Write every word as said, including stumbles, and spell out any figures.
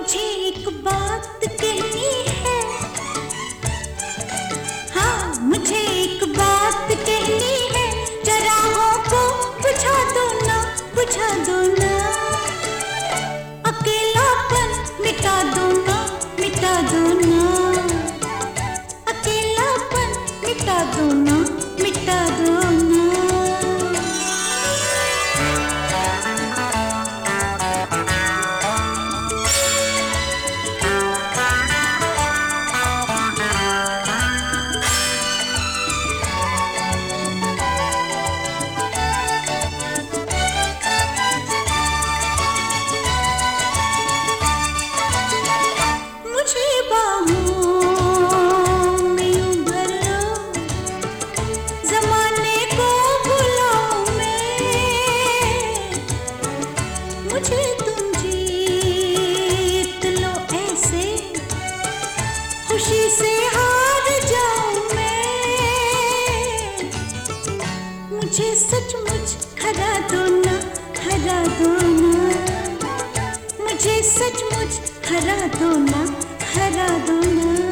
मुझे एक बात कहनी है, हाँ मुझे एक बात कहनी है, जरा हो को बुझा दो ना, बुझा दो ना, अकेलापन मिटा दो ना, मिटा दो ना, अकेलापन मिटा दो ना, मिटा दो ना। मुझे तुम जीत लो ऐसे, खुशी से हार जाऊं मैं, मुझे सचमुच हरा दो ना, हरा दो ना, मुझे सचमुच हरा दो ना, हरा दो ना।